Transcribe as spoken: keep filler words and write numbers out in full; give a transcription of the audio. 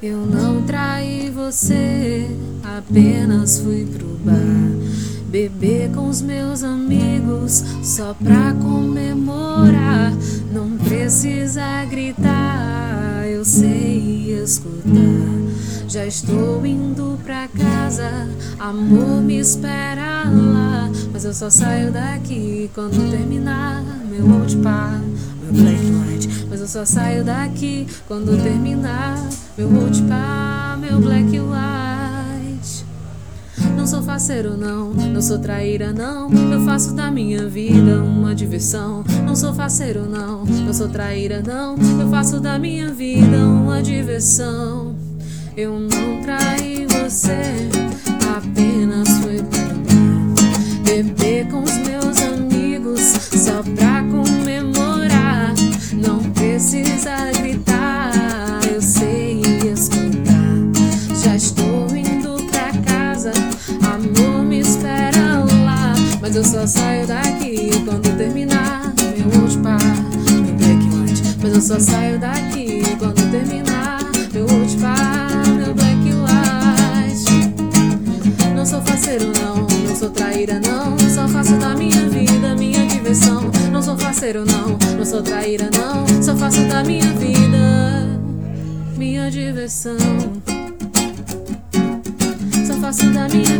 Eu não traí você, apenas fui pro bar beber com os meus amigos só pra comemorar. Não precisa gritar, eu sei escutar. Já estou indo pra casa, amor me espera lá. Mas eu só saio daqui quando terminar meu old par, meu black and white. Mas eu só saio daqui quando terminar meu old par, meu black and white. Não sou faceiro não, não sou traíra não, eu faço da minha vida uma diversão. Não sou faceiro não, não sou traíra não, eu faço da minha vida uma diversão. Eu não traí você, apenas fui pra beber com os meus amigos só pra comemorar. Não precisa gritar, eu sei escutar. Já estou indo pra casa, amor me espera lá. Mas eu só saio daqui quando terminar meu old par, meu black and white. Mas eu só saio daqui quando terminar meu old par, meu black and white. Não sou faceiro não, não sou traíra não, só faço da minha vida minha diversão. Não sou faceiro não, não sou traíra não, só faço da minha vida minha diversão. Só faço da minha